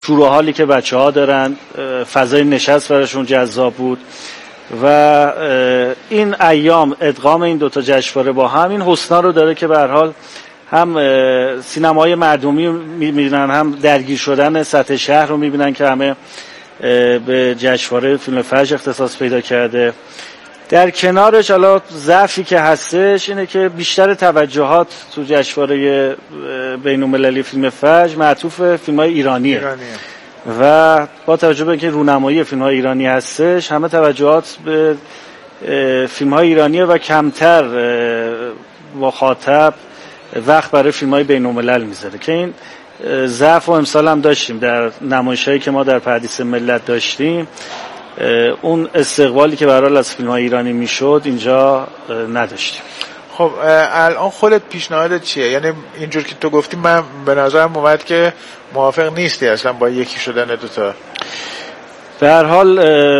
شور و حالی که بچه‌ها دارن، فضای نشست براشون جذاب بود و این ایام ادغام این دوتا جشنواره با هم این حسنا رو داره که به هر حال هم سینمای مردمی میبینن، هم درگیر شدن سطح شهر رو میبینن که همه به جشنواره فیلم فجر اختصاص پیدا کرده. در کنارش حالا ضعفی که هستش اینه که بیشتر توجهات تو جشنواره بین‌المللی فیلم فجر معطوف فیلم‌های ایرانیه و با توجه به اینکه رونمایی فیلم‌های ایرانی هستش همه توجهات به فیلم‌های ایرانیه و کمتر مخاطب وقت برای فیلم‌های بین‌الملل میذاره که این ضعف و امسال هم داشتیم در نمایش‌هایی که ما در پردیس ملت داشتیم. اون استقبالی که برای از فیلم‌های ایرانی میشد اینجا نداشتیم. خب الان خودت پیشنهادت چیه؟ یعنی اینجور که تو گفتی من به نظرم اومد که موافق نیستی اصلا با یکی شدن دوتا. به هر حال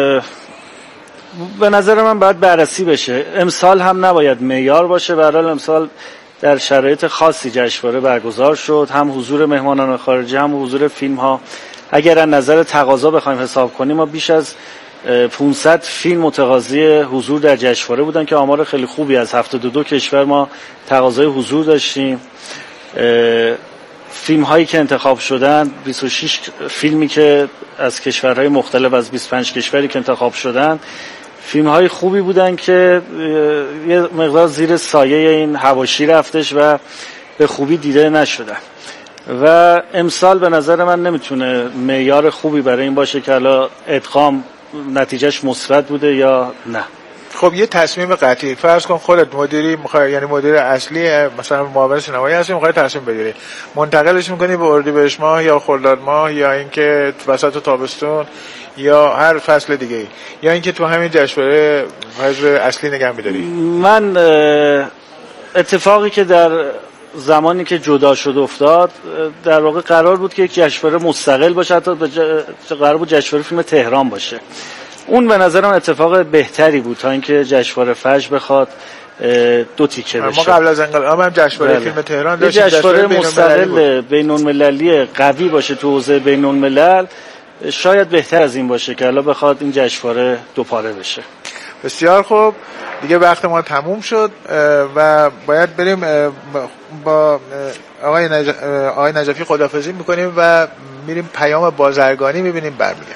به نظر من باید بررسی بشه. امسال هم نباید معیار باشه. به هر حال امسال در شرایط خاصی جشنواره برگزار شد، هم حضور مهمانان خارجی هم حضور فیلم ها. اگر از نظر تقاضا بخوایم حساب کنیم ما بیش از 500 فیلم متقاضی حضور در جشنواره بودن که آمار خیلی خوبی از 72 کشور ما تقاضای حضور داشتیم. فیلم هایی که انتخاب شدن 26 فیلمی که از کشورهای مختلف از 25 کشوری که انتخاب شدن فیلم های خوبی بودن که یه مقدار زیر سایه این حواشی رفتش و به خوبی دیده نشدن و امسال به نظر من نمیتونه معیار خوبی برای این باشه که حالا ادغام نتیجهش مثبت بوده یا نه. خب یه تصمیم قطعی فرض کن خودت مدیری میخوای، یعنی مدیر اصلی مثلا معاون سینمایی هستی، میخوای تصمیم بگیری منتقلش میکنی به اردیبهشت ماه یا خرداد ماه یا اینکه وسط تابستون یا هر فصل دیگه ای یا اینکه تو همین جشنواره حضور اصلی نگه می‌داری؟ من اتفاقی که در زمانی که جدا شد افتاد در واقع قرار بود که یک جشنواره مستقل باشه، حتی قرار بود جشنواره فیلم تهران باشه. اون به نظرم اتفاق بهتری بود تا اینکه جشنواره فجر بخواد دو تیکه بشه. ما قبل از انقلاب هم جشنواره فیلم تهران داشتیم، جشنواره مستقل بین‌المللی قوی باشه تو حوزه بین‌الملل شاید بهتر از این باشه که الان بخواد این جشنواره دوپاره بشه. بسیار خوب، دیگه وقت ما تموم شد و باید بریم با آقای نجفی خداحافظی میکنیم و میریم پیام بازرگانی میبینیم برمیگردیم.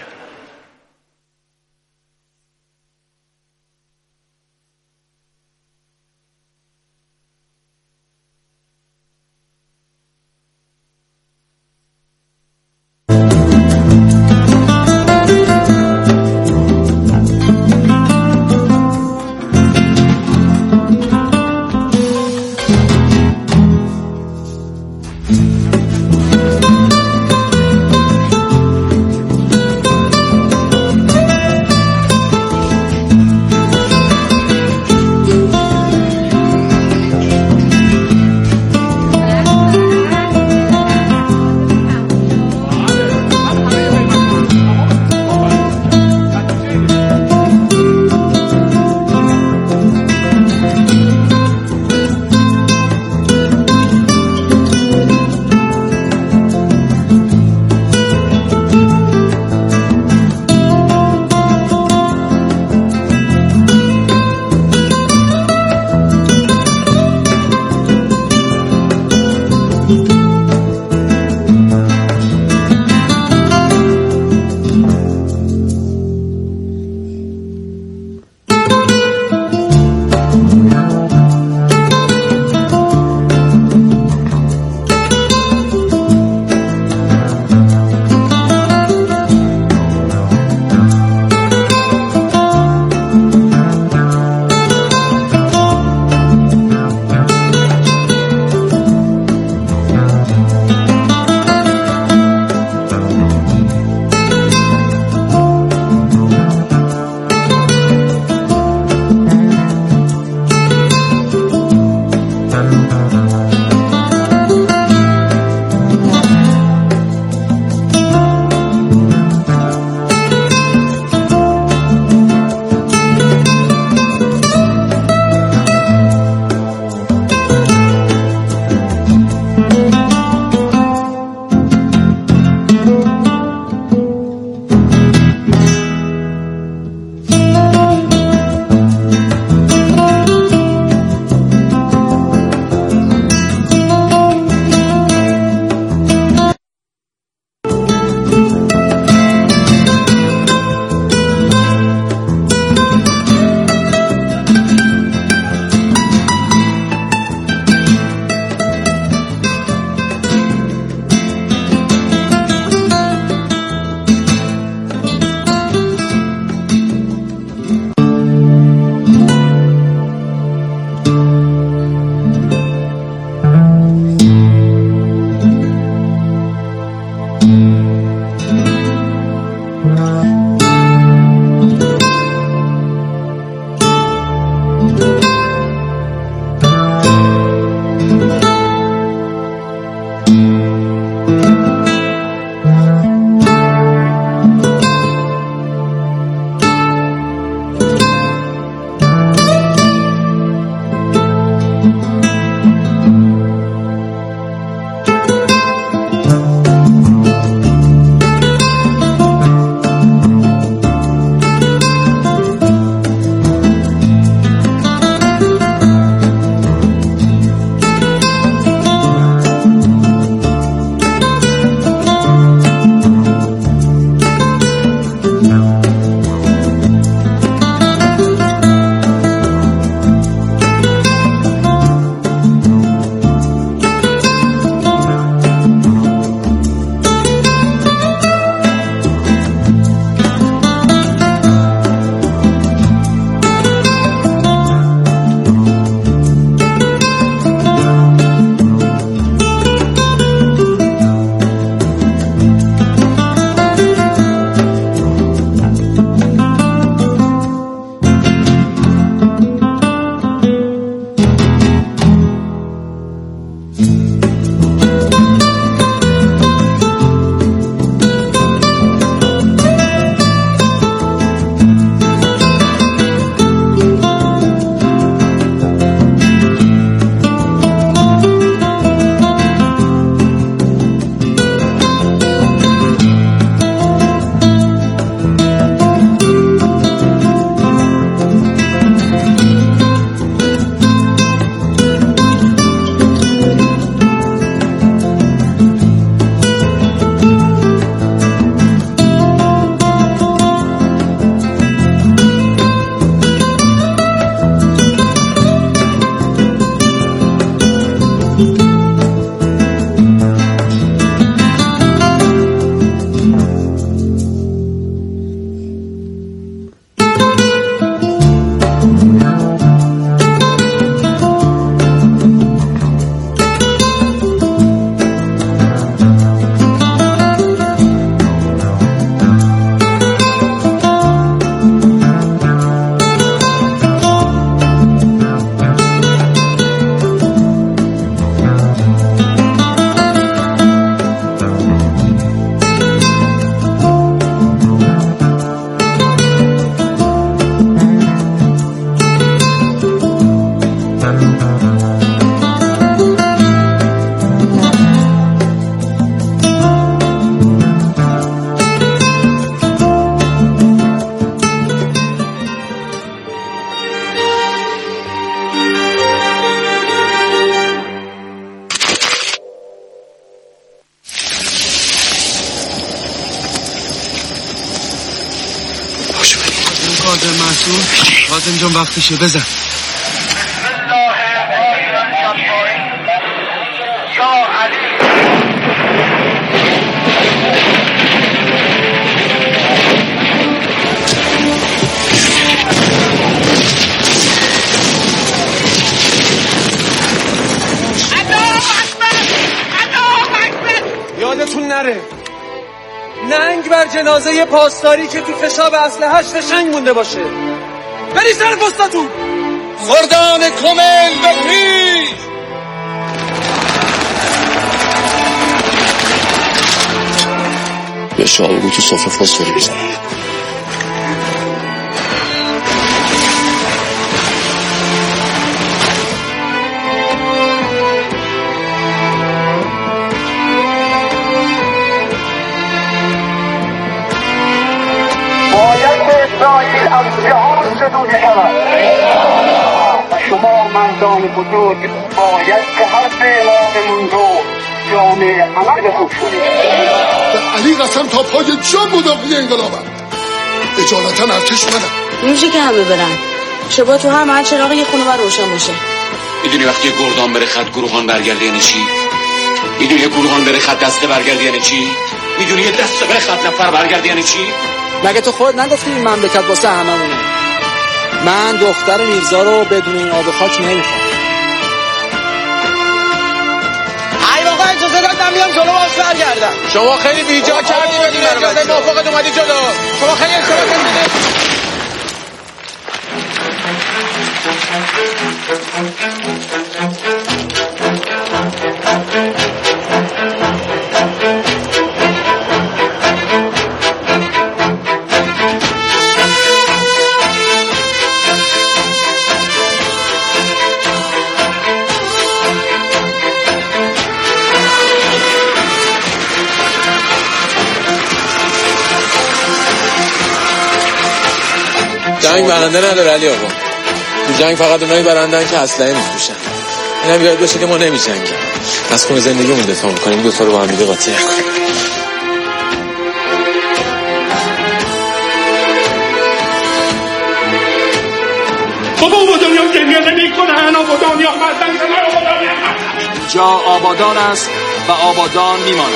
کاظم محسود. کاظم جان وقتشه بزن. یادتون نره ننگ بر جنازه پاسداری که تو خشاب اسلحه‌اش فشنگ مونده باشه. بری سر پستاتون. خردان کمل به پیش. به شاهرگو تو صفحه پاسداری بزنم. اسرائیل از جهان ستوده شود و شما مردان بزرگ باید که هر اماممون رو جامعه عمل بپوشونید. علی قسم تا پای جان مدافع انقلابم. اجالتا ارتش منم. میشه که همه برن. شبا تو هر محل چراغ یه خونه بر روشن باشه. میدونی وقتی گردان بره خط گروهان برگرده یعنی چی؟ میدونی یه گروهان بره خط دسته برگرده یعنی چی؟ میدونی یه دسته بره خط نفر برگرده یعنی چی؟ مگه تو خود نگفتی این مملکت واسه هممونه؟ من دختر میرزا رو بدون این آب و خاک نمیخوام. ای واقعا اجازه داد من میام جلو باش برگردم. شما خیلی بیجا کردی بدون اجازه موافقت اومدی جلو. شما خیلی اشتباه کردید. جنگ برنده نداره علی آقا. تو جنگ فقط اونایی برندن که اسلحه میفروشن. اینم یاد باشه که ما نمیجنگیم. از خون زندگیمون دفاع میکنیم. دو تا رو با هم دیگه قاطی نکنیم. بابا آبادانیان گریه نمی‌کنن. آبادانیان مردن که من آبادانیان جا آبادان است و آبادان میماند.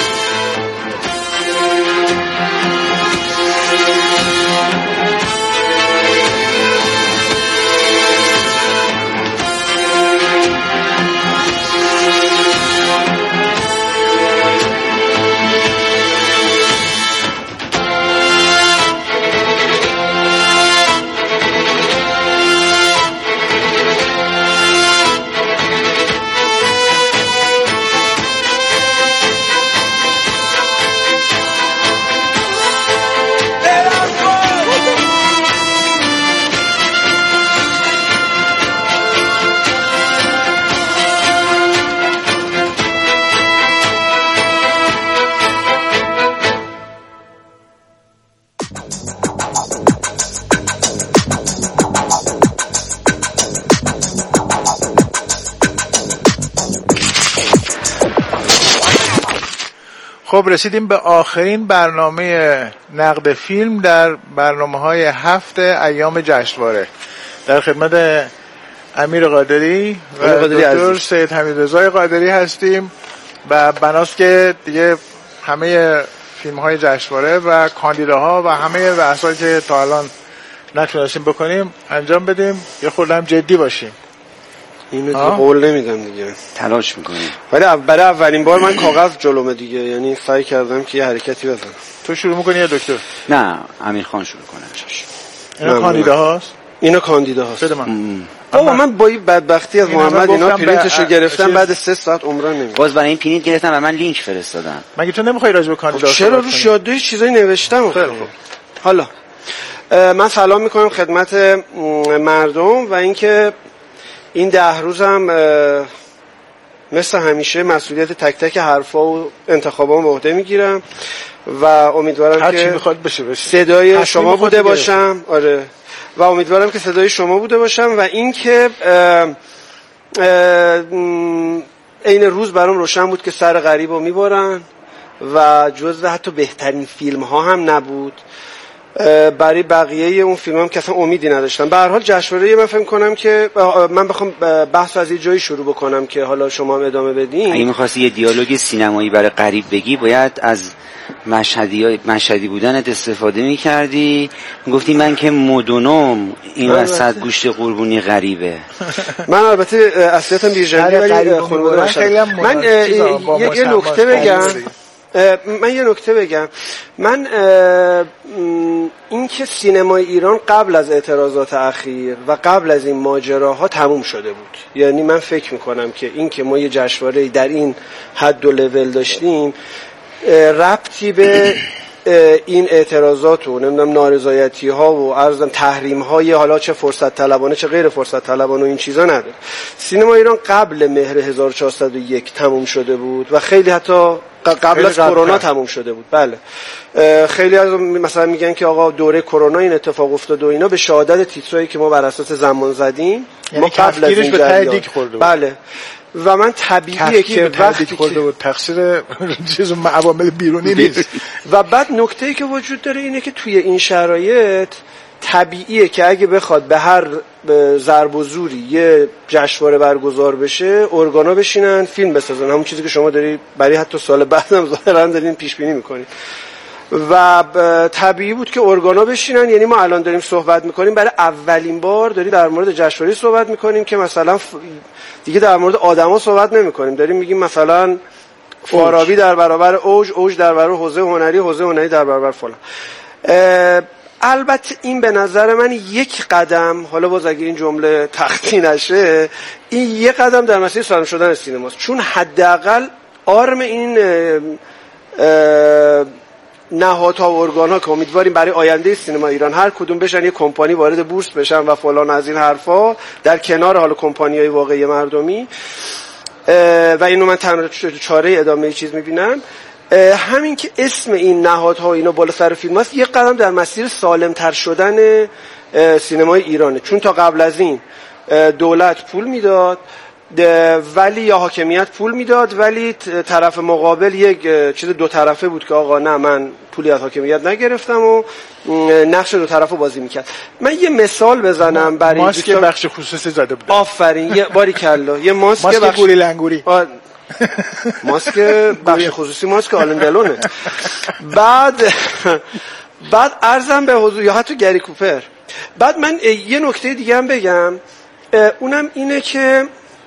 خب رسیدیم به آخرین برنامه نقد فیلم در برنامه‌های هفت ایام جشنواره. در خدمت امیر قادری و دکتر سید حمیدرضا قادری هستیم و بناست که دیگه همه فیلم‌های جشنواره و کاندیداها و همه بحثایی که تا الان نتونستیم بکنیم انجام بدیم، یه خورده هم جدی باشیم. اینو دیگه قول نمیدم دیگه، تلاش میکنیم. ولی برای اولین بار من کاغذ جلومه دیگه، یعنی سعی کردم که یه حرکتی بزنم. تو شروع میکنی یا دکتر؟ نه امیرخان شروع کنه. اینا کاندیداهاست؟ اینا کاندیداهاست. بده من. بابا من با این بدبختی از محمد اینا پرینتشو گرفتم بعد 3 ساعت عمرن نمیاد. باز برای این پرینت گرفتم و من لینک فرستادم. مگه تو نمیخوای راجع به کاندیدا چرا روش یادداشت چیزایی نوشتم؟ خیلی خوب. حالا من سلام میکنم خدمت مردم و اینکه این 10 روزم مثل همیشه مسئولیت تک تک حرفا و انتخابام به عهده میگیرم و امیدوارم که صدای شما بوده باشم. آره، و امیدوارم که صدای شما بوده باشم و اینکه این روز برام روشن بود که سر غریبو میبرن و جزو حتی بهترین فیلم ها هم نبود برای بقیه اون فیلم هم که اصلا امیدی نداشتم. به هر حال جشنواره من فکر کنم که من بخوام بحث از یه جایی شروع بکنم که حالا شما هم ادامه بدین. اگه می‌خواستی یه دیالوگ سینمایی برای غریب بگی باید از مشهدی بودنت استفاده می‌کردی، میگفتی من که مدونم این وسط گوشت قربونی غریبه. من البته اصلیتم بیرجندی ولی خانواده مشهدی. من یه نکته بگم. من این که سینمای ایران قبل از اعتراضات اخیر و قبل از این ماجراها تموم شده بود. یعنی من فکر میکنم که این که ما یه جشنواره در این حد و لول داشتیم ربطی به این اعتراضات و نمیدونم نارضایتی ها و عرضم تحریم های حالا چه فرصت طلبانه چه غیر فرصت طلبانه و این چیزا نداره. سینما ایران قبل مهر 1401 تموم شده بود و خیلی حتی قبل از کرونا تموم شده بود. بله خیلی از مثلا میگن که آقا دوره کرونا این اتفاق افتاد و اینا به شهادت تیترایی که ما بر اساس زمان زدیم یعنی ما قبل از این به تایید خورده. بله و من طبیعیه که وقتی خورده بود تقصیر چیز عوامل بیرونی نیست. و بعد نکته‌ای که وجود داره اینه که توی این شرایط طبیعیه که اگه بخواد به هر ضرب و زوری یه جشنواره برگزار بشه ارگانا بشینن فیلم بسازن، همون چیزی که شما داری برای حتی سال بعدم ظاهرا دارین پیش بینی میکنید. و طبیعی بود که ارگانا بشینن. یعنی ما الان داریم صحبت میکنیم برای اولین بار داریم در مورد جشنواره صحبت میکنیم که مثلا دیگه در مورد آدما صحبت نمیکنیم، داریم میگیم مثلا فارابی در برابر اوج در برابر حوزه هنری در برابر فلان. البته این به نظر من یک قدم، حالا باز اگه این جمله تختی نشه، این یک قدم در مسیر سالم شدن سینماست، چون حداقل آرم این نهادها و ارگان‌ها که امیدواریم برای آینده سینما ایران هر کدوم بشن یه کمپانی وارد بورس بشن و فلان از این حرفا، در کنار حالا کمپانی‌های واقعی مردمی، و اینو من تنها چاره ادامه چیز می‌بینم، همین که اسم این نهادها و اینا بالا سر فیلم هست یک قدم در مسیر سالم‌تر شدن سینمای ایرانه. چون تا قبل از این دولت پول میداد ولی یا حاکمیت پول میداد ولی طرف مقابل یک چیز دو طرفه بود که آقا نه من پولی از حاکمیت نگرفتم و نقش دو طرفه بازی میکرد. من یه مثال بزنم برای ماسک بخش خصوصی زده بود. آفرین، یه باریکلا، یه ماسک بخش گوری لنگوری، ماسک بخش خصوصی، ماسک آلندلونه. بعد عرضم به حضور یا حتی گری کوپر. بعد من یه نکته دیگه هم بگم، اونم اینه که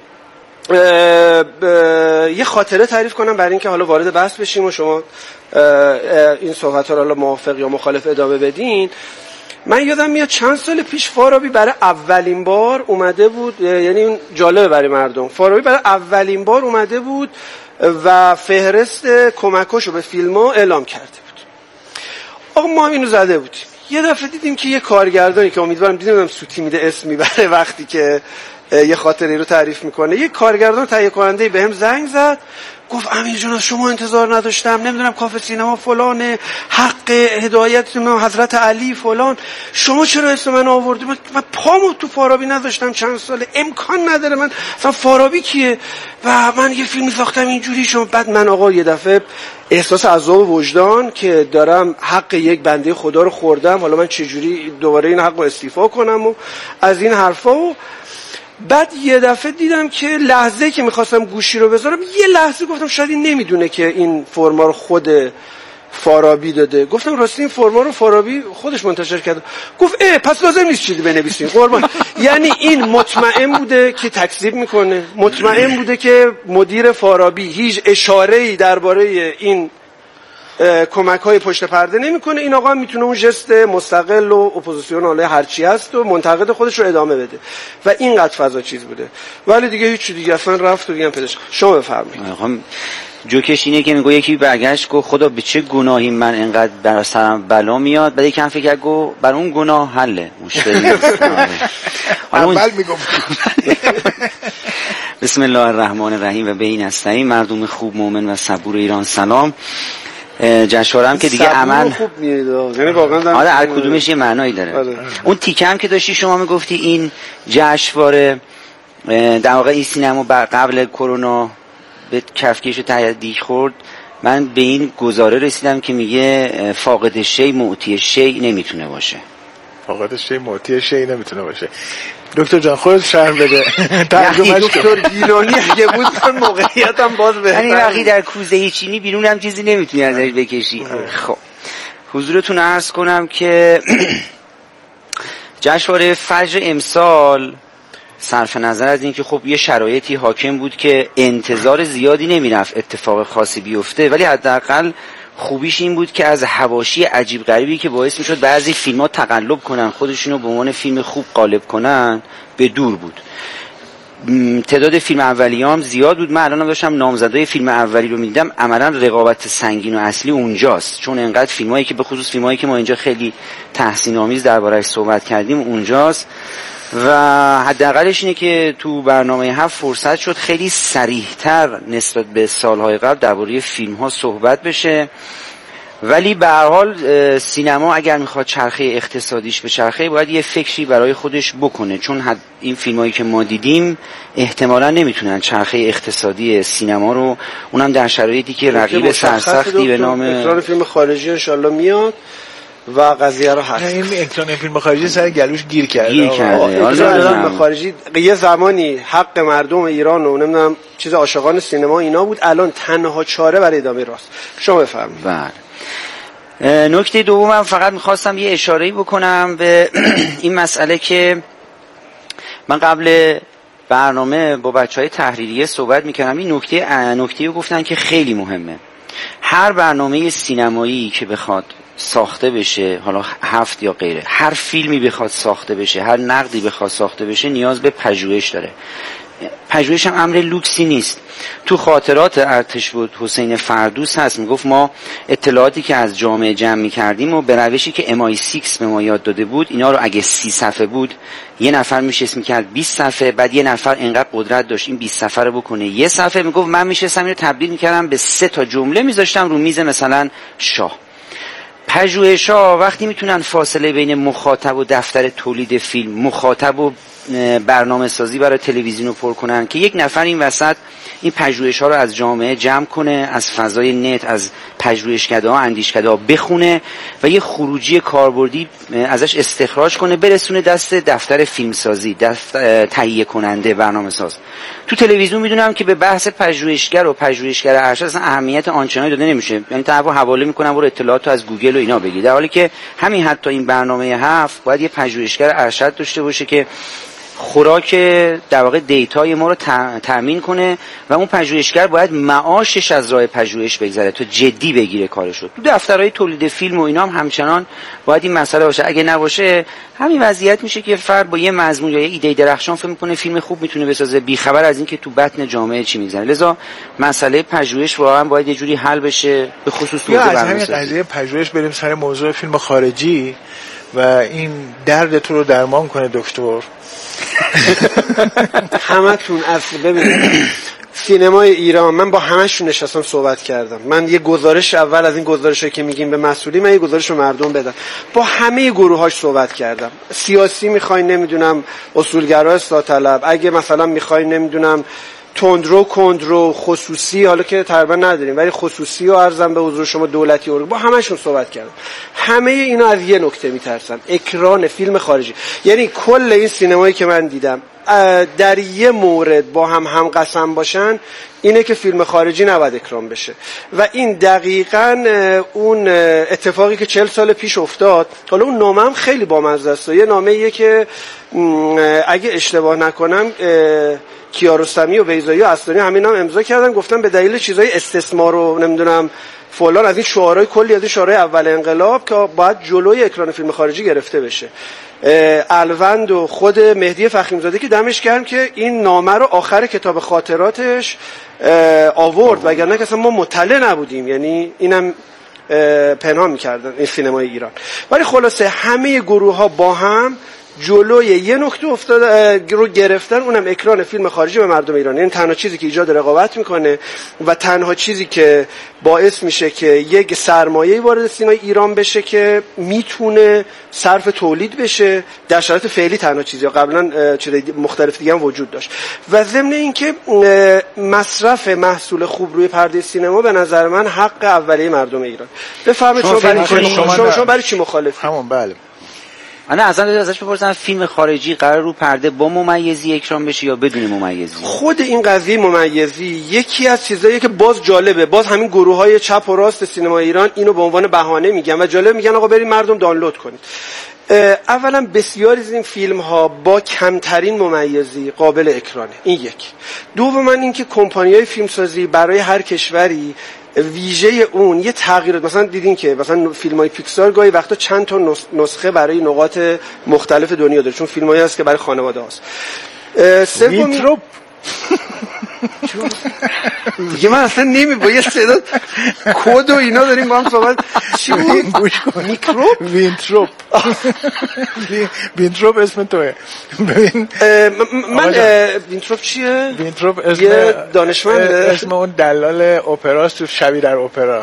یه خاطره تعریف کنم برای اینکه حالا وارد بحث بشیم و شما این صحبت ها رو حالا موافق یا مخالف ادامه بدین. من یادم میاد چند سال پیش فارابی برای اولین بار اومده بود، یعنی اون جالبه برای مردم، فارابی برای اولین بار اومده بود و فهرست کمکاشو به فیلم‌ها اعلام کرده بود. آقا ما هم اینو زده بودیم. یه دفعه دیدیم که یه کارگردانی که امیدوارم دیدم سوتی میده اسم میبره وقتی که یه خاطره رو تعریف میکنه، یه کارگردان تهیه کننده بهم زنگ زد، گفت امیر جان از شما انتظار نداشتم، نمیدونم کافه سینما فلانه، حق هدایت حضرت علی فلان، شما چرا اسم من آوردی؟ من پامو تو فارابی نذاشتم چند ساله، امکان نداره، من اصلا فارابی کیه و من یه فیلم ساختم اینجوری. شما بعد من آقا یه دفعه احساس عذاب وجدان که دارم حق یک بنده خدا رو خوردم، حالا من چجوری دوباره این حق رو استیفا کنم و از این حرفا. و بعد یه دفعه دیدم که لحظه که میخواستم گوشی رو بذارم، یه لحظه گفتم شاید این نمیدونه که این فرما رو خود فارابی داده. گفتم راستی این فرما رو فارابی خودش منتشر کرده. گفت پس لازم نیست چیزی بنویسین قربان. یعنی این مطمئن بوده که تکذیب میکنه، مطمئن بوده که مدیر فارابی هیچ اشاره‌ای درباره این کمک‌های پشت پرده نمی‌کنه، این آقا میتونه اون ژست مستقل و اپوزیسیونال هرچی هست و منتقد خودش رو ادامه بده و اینقدر فضا چیز بوده. ولی دیگه هیچ دیگه اصلا رفت و دیگه هم پیداش. شما بفرمایید. جوکش اینه که میگه یکی برگشت گفت خدا به چه گناهی من اینقدر بر سرم بلا میاد، بعد یکم فکر کرد گفت بر اون گناه حله، مشکلی نیست. اول میگم بسم الله الرحمن الرحیم و به این نستعین. مردم خوب مومن و صبور ایران سلام. جشنواره هم که دیگه عمل خوب میاد، یعنی واقعا آره هر کدومش یه معنایی داره. اون تیکه هم که داشتی شما میگفتی این جشنواره در واقع این سینما قبل کرونا به کفگیرش تهدید خورد، من به این گزاره رسیدم که میگه فاقد شی معطی شی نمیتونه باشه. فاقد شی معطی شی نمیتونه باشه. دکتر جان خودت شرح بده. دکتر گیلانی اگه بود من موقعیتم باز بهتر. یعنی وقتی در کوزه چینی بیرون هم چیزی نمیتونی ازش بکشی. خب حضورتون عرض کنم که جشنواره فجر امسال صرف نظر از اینکه خب یه شرایطی حاکم بود که انتظار زیادی نمیرفت اتفاق خاصی بیفته، ولی حداقل خوبیش این بود که از حواشی عجیب غریبی که باعث میشد بعضی فیلم‌ها تقلب کنن، خودشونو به عنوان فیلم خوب غالب کنن، به دور بود. تعداد فیلم اولیام زیاد بود. من الان داشتم نامزدای فیلم اولی رو میدیدم، عملا رقابت سنگین و اصلی اونجاست، چون انقدر فیلمایی که به خصوص فیلمایی که ما اینجا خیلی تحسین آمیز درباره‌اش صحبت کردیم اونجاست. و حداقلش اینه که تو برنامه 7 فرصت شد خیلی صریح‌تر نسبت به سالهای قبل درباره فیلم‌ها صحبت بشه. ولی به هر حال سینما اگر میخواد چرخه اقتصادیش به چرخه باید یه فکری برای خودش بکنه، چون این فیلمایی که ما دیدیم احتمالاً نمیتونن چرخه اقتصادی سینما رو، اونم در شرایطی که رقیب سرسختی به نام اکران فیلم خارجی ان شاءالله میاد و قضیه رو حل. این اکران فیلم خارجی سر گلوش گیر کرده. فیلم خارجی یه زمانی حق مردم ایران و نمیدونم چیز عاشقان سینما اینا بود، الان تنها چاره برای ادامه راست. شما بفرمایید. بله. نکته دومم فقط میخواستم یه اشاره‌ای بکنم به این مسئله که من قبل برنامه با بچهای تحریریه صحبت میکردم. این نکته رو گفتن که خیلی مهمه. هر برنامه سینمایی که بخواد ساخته بشه، حالا 7 یا غیره، هر فیلمی بخواد ساخته بشه، هر نقدی بخواد ساخته بشه، نیاز به پژوهش داره. پژوهش هم امر لوکسی نیست. تو خاطرات ارتش بود حسین فردوس هست، میگفت ما اطلاعاتی که از جامعه جمع می‌کردیم و به روشی که MI6 به ما یاد داده بود، اینا رو اگه 30 صفحه بود یه نفر میشست می‌کرد 20 صفحه، بعد یه نفر انقدر قدرت داشت این 20 صفحه رو بکنه یه صفحه، میگفت من میشستم اینو تبدیل می‌کردم به 3 تا جمله می‌ذاشتم رو میز مثلا شاه. پژوهش‌ها وقتی میتونن فاصله بین مخاطب و دفتر تولید فیلم، مخاطب و برنامه سازی برای تلویزیون رو پر کنن که یک نفر این وسط این پژوهش‌ها رو از جامعه جمع کنه، از فضای نت، از پژوهشکده‌ها، اندیشکده‌ها بخونه و یه خروجی کاربردی ازش استخراج کنه، برسونه دست دفتر فیلمسازی، تهیه کننده، برنامه ساز. تو تلویزیون میدونم که به بحث پژوهشگر و پژوهشگر ارشد اصلا اهمیت آنچنانی داده نمیشه، یعنی طرفو حواله میکنن برو اطلاعات از گوگل و اینا بگیر، در حالی که همین حتی این برنامه 7 باید یه پژوهشگر ارشد داشته باشه که خوراک در واقع دیتای ما رو تامین کنه و اون پژوهشگر باید معاشش از راه پژوهش بگذره تا جدی بگیره کارشو. تو دفترهای تولید فیلم و اینا هم همچنان باید این مسئله باشه. اگه نباشه همین وضعیت میشه که فرد با یه مضمون یا یه ایده درخشان فکر میکنه فیلم خوب میتونه بسازه، بی خبر از این که تو بطن جامعه چی میگذره. لذا مسئله پژوهش واقعا باید یه جوری حل بشه، به خصوص تو همین قضیه پژوهش بریم سر موضوع فیلم خارجی و این درد تو رو درمان کنه دکتر. همتون اصل ببینید سینمای ایران، من با همشون نشستم صحبت کردم. من یه گزارش اول از این گزارشایی که میگیم به مسئولین، من یه گزارش به مردم بدم. با همه گروهاش صحبت کردم. سیاسی میخواین، نمیدونم اصولگرا اصلاح طلب، اگه مثلا میخواین نمیدونم تندرو کندرو، خصوصی، حالا که تقریبا نداریم ولی خصوصی رو عرضم به حضور شما، دولتی رو، با همشون صحبت کردم. همه اینا از یه نکته میترسن، اکران فیلم خارجی. یعنی کل این سینمایی که من دیدم در یه مورد با هم قسم باشن اینه که فیلم خارجی نباید اکران بشه و این دقیقاً اون اتفاقی که 40 سال پیش افتاد. حالا اون نامه هم خیلی بامزه است، یه نامه‌ایه که اگه اشتباه نکنم کیارستمی و بیضایی و اصلانی همین هم امضا کردن، گفتن به دلیل چیزای استثمار و نمیدونم فلان از این شعارهای کلی از این شعارهای اول انقلاب که باید جلوی اکران فیلم خارجی گرفته بشه. الوند و خود مهدی فخری‌زاده که دمش گرم که این نامه رو آخر کتاب خاطراتش آورد، وگرنه که اصلا ما مطلع نبودیم، یعنی اینم پنهان می‌کردن این سینمای ایران. ولی خلاصه همه گروه‌ها با هم جلوی یه نکته افتاده رو گرفتن، اونم اکران فیلم خارجی به مردم ایران. یعنی تنها چیزی که ایجاد رقابت میکنه و تنها چیزی که باعث میشه که یک سرمایه‌ای وارد سینمای ایران بشه که میتونه صرف تولید بشه، در شرایط فعلی تنها چیزی، قبلا چیزای مختلف دیگه هم وجود داشت. و ضمن اینکه مصرف محصول خوب روی پرده سینما به نظر من حق اولیه مردم ایران. بفرمایید شما برای چی مخالفی؟ همون بله. انا ازش بپرسم فیلم خارجی قرار رو پرده با ممیزی اکران بشه یا بدون ممیزی؟ خود این قضیه ممیزی یکی از چیزاییه که باز جالبه، باز همین گروه‌های چپ و راست سینما ایران اینو به عنوان بهانه میگن و جالب میگن آقا برید مردم دانلود کنید. اولا بسیاری از این فیلم ها با کمترین ممیزی قابل اکرانه، این یک. دوما اینکه کمپانی‌های فیلمسازی برای هر کشوری ویژه اون یه تغییرات، مثلا دیدین که مثلا فیلم‌های پیکسار گاهی وقتا چند تا نسخه برای نقاط مختلف دنیا داره، چون فیلمایی هست که برای خانواده هست. سوم دیگه من اصلا با یه صدا کد و اینا داریم با هم صحبت. چی بود؟ گوش کن. میکروب؟ وینتروپ اسم توه. ببین من وینتروپ چیه؟ وینتروپ اسم دانشمنده، اسم اون دلال اپراست تو شبی در اپرا.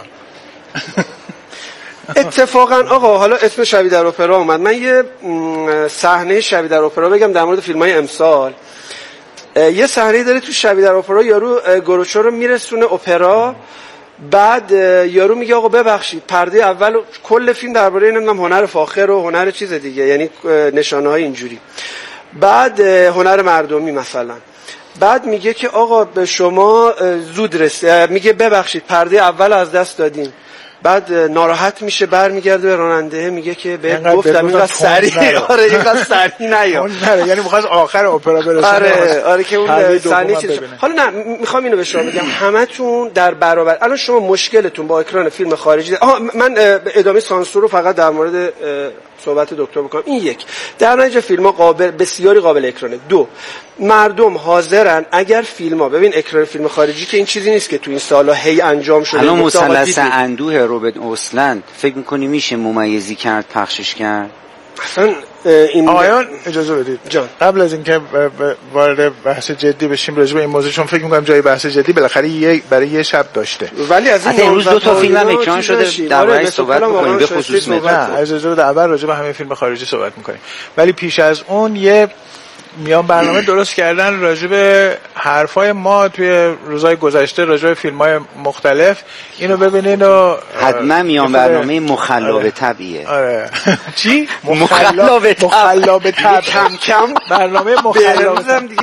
اتفاقا آقا حالا اسم شبی در اپرا اومد، من یه صحنه شبی در اپرا بگم در مورد فیلم‌های امسال. یه صحنه داره تو شبی در اپرا، یارو گروچو رو میرسونه اپرا، بعد یارو میگه آقا ببخشید پرده اول کل فیلم درباره نمیدونم هنر فاخر و هنر چیز دیگه، یعنی نشانه‌های اینجوری، بعد هنر مردمی مثلا، بعد میگه که آقا به شما زود رسید، میگه ببخشید پرده اول از دست دادیم، بعد ناراحت میشه برمیگرده به راننده میگه که بهت گفتم اینقدر سریع، آره اینقدر سریع نیا، یعنی می‌خواست آخر اپرا برسونه. آره که اون صحنه چیز. حالا نه میخوام اینو به شما بگم، همتون در برابر الان شما مشکلتون با اکران فیلم خارجی، من ادامه سانسور رو فقط در مورد صحبت دکتر بکنم. این یک، در نتیجه فیلم‌ها بسیاری قابل اکرانه. دو، مردم حاضرن اگر فیلم‌ها، ببین اکران فیلم خارجی که این چیزی نیست که تو این سالا هی انجام شده. الان مثلث اندوه روبرت اوسلند فکر می‌کنی میشه ممیزی کرد، پخشش کرد؟ اصلا این آقایان اجازه بدید جان، قبل از اینکه وارد بحث جدی بشیم راجع به این موضوع، چون فکر می‌کنم جای بحث جدی بالاخره برای یه شب داشته، ولی از این امروز دو تا فیلم هم اکران شده، درباره‌اش صحبت می‌کنیم به خصوص نه اجازه بده اول راجع به همین فیلم خارجی صحبت می‌کنیم، ولی پیش از اون یه میان برنامه درست کردن راجع به حرفای ما توی روزهای گذشته راجع به فیلم‌های مختلف، اینو ببینین و حتما میان برنامه مخلاب طبیعه. آره چی؟ مخلاب طبع کم کم برنامه مخلاب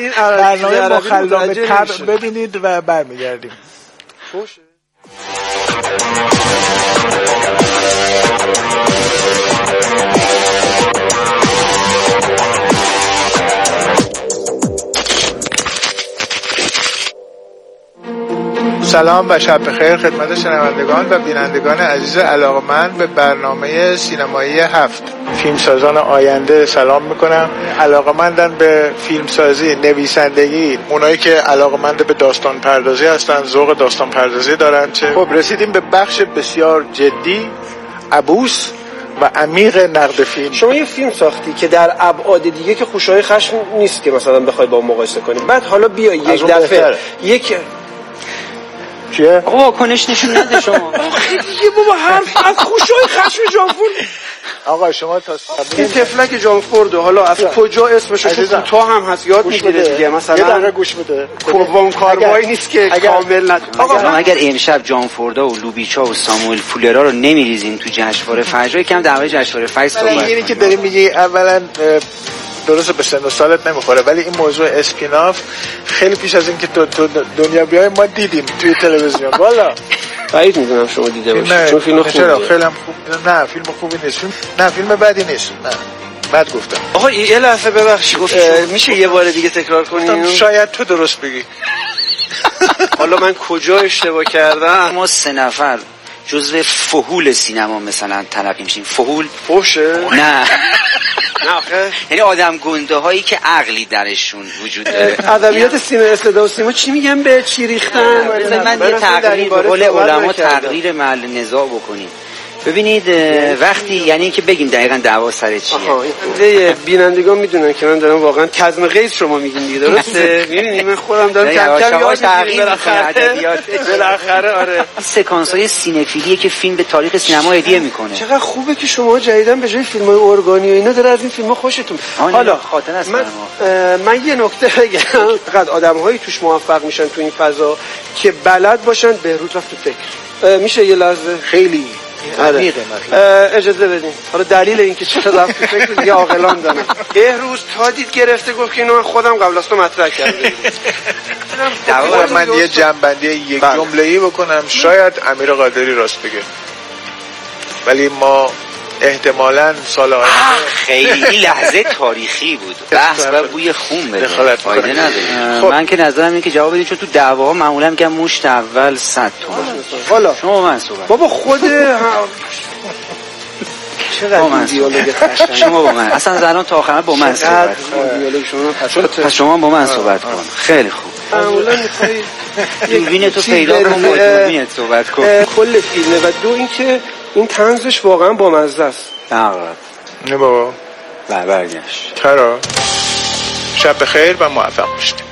طبع ببینید و برمیگردیم. خوشه. سلام و شب بخیر خدمت شنوندگان و بینندگان عزیز علاقه‌مند به برنامه سینمایی هفت. فیلمسازان آینده سلام میکنم. علاقه‌مندن به فیلمسازی، نویسندگی، اونایی که علاقه‌مند به داستان پردازی هستن، ذوق داستان پردازی دارن. خب رسیدیم به بخش بسیار جدی، عبوس و عمیق نقد فیلم. شما یه فیلم ساختی که در ابعاد دیگه که خوشای خشم نیست که مثلا بخوای با اون مقایسه کنی، بعد حالا بیا یک دفعه یک چیه؟ آقا کنش نشون نده شما. آخه دیگه بابا حرف از خوشای خشم جانفورد. آقا شما تا این تفلک جانفورد حالا از کجا اسمش کوتاه هم هست یاد میگیره دیگه، مثلا یه دقیقه گوش بده. کوبون کاروایی نیست که کامل نتونه. آقا اگر امشب جانفوردا و لوبیچا و ساموئل فولرا رو نمیریزیم تو جشنواره فجر، یکم در مورد جشنواره فجر صحبت کنیم. اینی که داری میگی اولا درسته به سن و سالت نمیخوره، ولی این موضوع اسپیناف خیلی پیش از این که تو دنیا بیای ما دیدیم توی تلویزیون. والا بعید میدونم شما دیده باشید، چون فیلم خوبه. خیلی خوب. نه فیلم خوبی نیست، نه فیلم بدی نیست. نه بد گفتم. آقا یه لحظه ببخشید، میشه یه بار دیگه تکرار کنیم؟ شاید تو درست بگی. حالا من کجا اشتباه کردم؟ ما 3 نفر جزو فحول سینما مثلا تلقی میشیم. فحول فحشه؟ نه آخه یعنی آدم گنده هایی که عقلی درشون وجود داره. ادبیات سینما صدا و سیما چی میگن به چی ریختن؟ من یه تقریر به قول علما تقریر محل نزاع بکنیم. ببینید وقتی یعنی که بگیم دقیقاً دعوا سر چیه. بینندگان میدونن که من دارم واقعا کظم غیظ شما میگین دیگه، درسته؟ میبینید من خودم دارم کم کم یاد میگیرم بالاخره. آره سکانس‌های سینفیلیه که فیلم به تاریخ سینما هدیه میکنه. چقدر خوبه که شما جدیداً به جای فیلم‌های ارگانی و اینا داره از این فیلم‌ها خوشتون. حالا خاطر است من یه نکته بگم، فقط آدم‌هایی توش موفق میشن تو این فضا که بلد باشن بهروز رفت تو فکر. میشه یه لحظه خیلی اجازه بدین. حالا دلیل اینکه چرا رفت تو فکر دیگه عاقلان دارن. بهروز تا دید گرفته گفت که اینو من خودم قبل از تو مطرح کردم. من یه جنبندی یک جمله‌ای بکنم. شاید امیر قادری راست بگه، ولی ما احتمالاً سال آینده خیلی لحظه تاریخی بود، بحث و بوی خون بده، فایده نداره. من که نظرم اینه که جواب بدید، چون تو دعواها معمولا میگن مشت اول 100 تومن. حالا شما من صحبت بابا خود چقدر دیالوگ قشنگ شما با من اصلا زنان تا آخر با من صحبت کن. پس شما با من صحبت کن. خیلی خوب. معمولا میخوای دوربین تو پیدا کن، با دوربینت صحبت کن. کل فیلمه و دو اینکه این طنزش واقعا بامزه است. نه بابا برگشت. چرا؟ شب بخیر و موفق باشید.